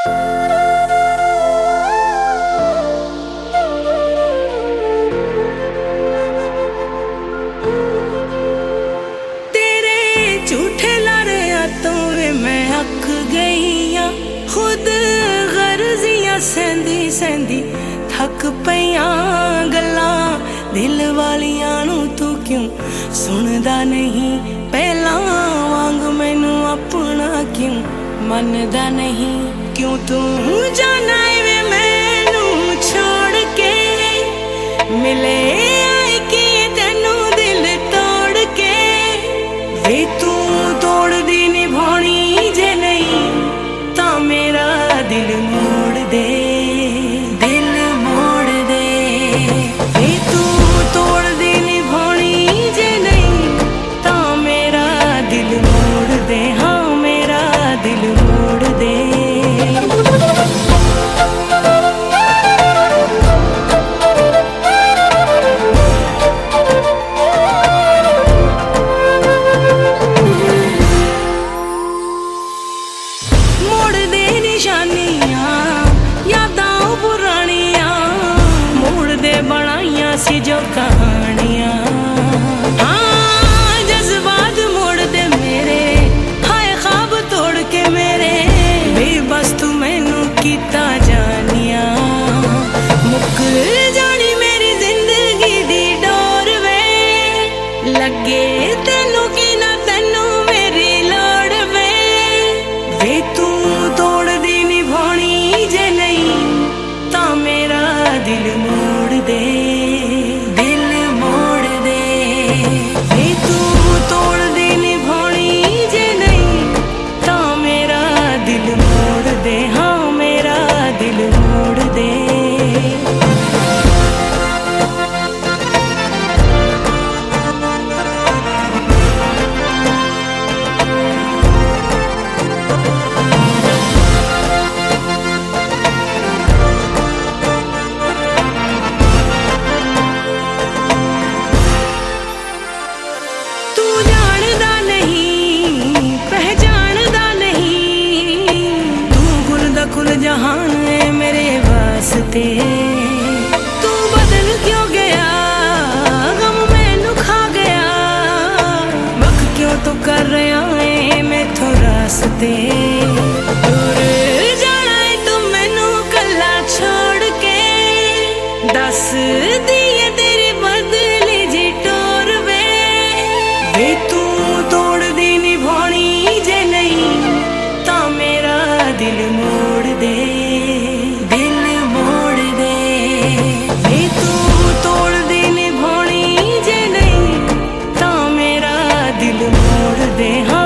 झूठे लारे तो मैं अख गई हाँ, खुद गर्जियां सहंदी सहंदी थक पईयां गल्लां दिल वालियां नू तू क्यों सुनदा नहीं, पहला वांग मैनू अपना क्यों मनदा नहीं, क्यों तू जाना वे मैनू छोड़ के, मिले आई कि तेनू दिल तोड़ के, वे तू तोड़ दी निभानी जे नहीं ता मेरा दिल मोड़ दे, दिल मोड़ दे, वे तू तोड़ दी निभानी जे नहीं ता मेरा दिल मोड़ दे, हाँ मेरा दिल मोड़ दे। सी जो कहानियां हाँ जज्बात मोड़ दे मेरे, हाय ख्वाब तोड़ के मेरे, बेबस तू मैनू कीता जानिया, मुक जानी मेरी जिंदगी दी डोर वे, लगे तेनू की ना तेनू मेरी लोड़ वे तू तोड़ दी निभानी जे नहीं ता मेरा दिल मोड़ दे, जहान है मेरे वास्ते, तू बदल क्यों गया, गम मैनू खा गया, वक्त क्यों तो कर रहा है मैं तो रास्ते, दूर जाना है तू मैनू कला छोड़ के, दस दिए तेरी बदली जी टोर वे तू तोड़ दी निभानी जे नहीं ता मेरा दिल मोड़ दे, दिल मोड़ दे, वे तू तोड़ दी निभानी जे नहीं ता मेरा दिल मोड़ दे।